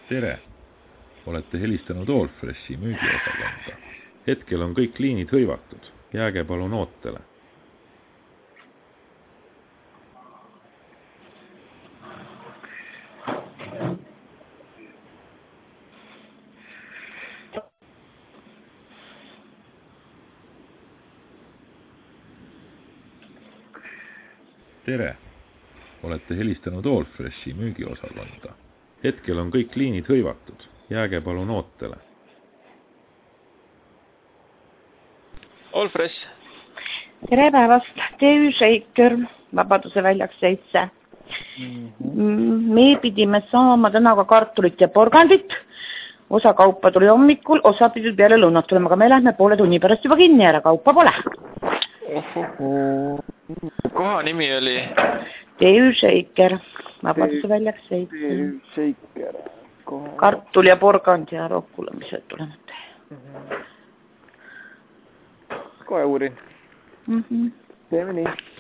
Tere! Olete helistanud Allfreshi müügiosakonda. Hetkel on kõik liinid hõivatud. Jääge palun ootele. Tere! Olete helistanud Allfreshi müügiosakonda. Hetkel on kõik liinid hõivatud. Jääge palun ootele. Allfresh. Tere päevast, TÜ Shaker, Vabaduse väljaks 7. Me pidime saama täna ka kartulit ja porgandit. Osa kaupa tuli hommikul, osa pidi peale lõunat tulema, aga me lähme poole tunni pärast juba kinni ära, kaupa pole. Koha nimi oli? TÜ Shaker, Vabaduse väljaks 7. TÜ Shaker. Kartul ja porgand ja rohkulamised tulevad. Kohe uurin. Teeme nii.